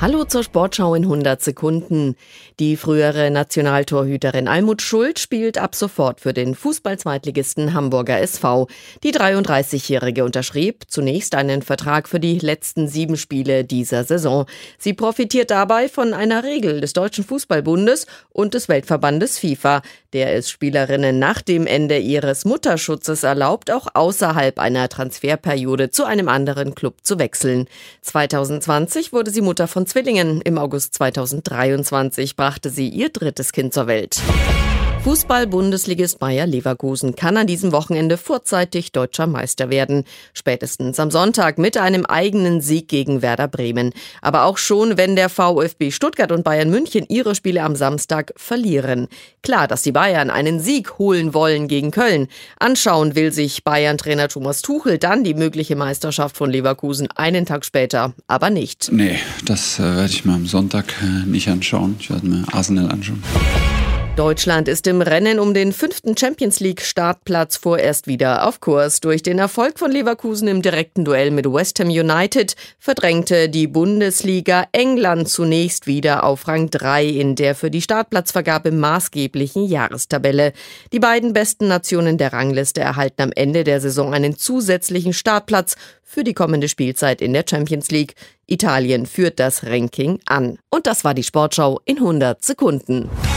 Hallo zur Sportschau in 100 Sekunden. Die frühere Nationaltorhüterin Almut Schuld spielt ab sofort für den Fußball-Zweitligisten Hamburger SV. Die 33-Jährige unterschrieb zunächst einen Vertrag für die letzten 7 Spiele dieser Saison. Sie profitiert dabei von einer Regel des Deutschen Fußballbundes und des Weltverbandes FIFA, der es Spielerinnen nach dem Ende ihres Mutterschutzes erlaubt, auch außerhalb einer Transferperiode zu einem anderen Club zu wechseln. 2020 wurde sie Mutter von Zwillingen. Im August 2023 brachte sie ihr 3. Kind zur Welt. Fußball-Bundesligist Bayer Leverkusen kann an diesem Wochenende vorzeitig deutscher Meister werden. Spätestens am Sonntag mit einem eigenen Sieg gegen Werder Bremen. Aber auch schon, wenn der VfB Stuttgart und Bayern München ihre Spiele am Samstag verlieren. Klar, dass die Bayern einen Sieg holen wollen gegen Köln. Anschauen will sich Bayern-Trainer Thomas Tuchel dann die mögliche Meisterschaft von Leverkusen einen Tag später, aber nicht. Nee, das werde ich mir am Sonntag nicht anschauen. Ich werde mir Arsenal anschauen. Deutschland ist im Rennen um den 5. Champions-League-Startplatz vorerst wieder auf Kurs. Durch den Erfolg von Leverkusen im direkten Duell mit West Ham United verdrängte die Bundesliga England zunächst wieder auf Rang 3 in der für die Startplatzvergabe maßgeblichen Jahrestabelle. Die beiden besten Nationen der Rangliste erhalten am Ende der Saison einen zusätzlichen Startplatz für die kommende Spielzeit in der Champions League. Italien führt das Ranking an. Und das war die Sportschau in 100 Sekunden.